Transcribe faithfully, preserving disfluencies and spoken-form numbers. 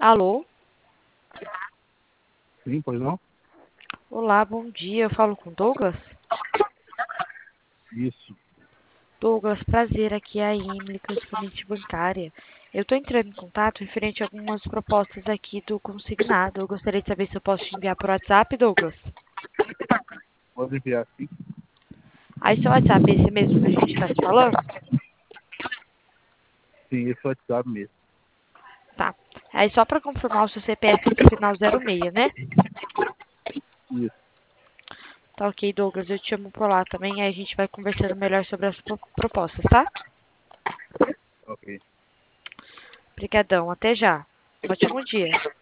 Alô? Sim, pois não? Olá, bom dia. Eu falo com Douglas? Isso. Douglas, prazer. Aqui é a Emily, correspondente bancária. Eu estou entrando em contato referente a algumas propostas aqui do consignado. Eu gostaria de saber se eu posso te enviar por WhatsApp, Douglas. Pode enviar sim. Aí seu WhatsApp é esse mesmo que a gente está se falando? Sim, esse é o WhatsApp mesmo. Tá. Aí só para confirmar o seu C P F pro final zero seis, né? Isso. Tá ok, Douglas. Eu te chamo por lá também. Aí a gente vai conversando melhor sobre as pro- propostas, tá? Ok. Obrigadão. Até já. Ótimo dia.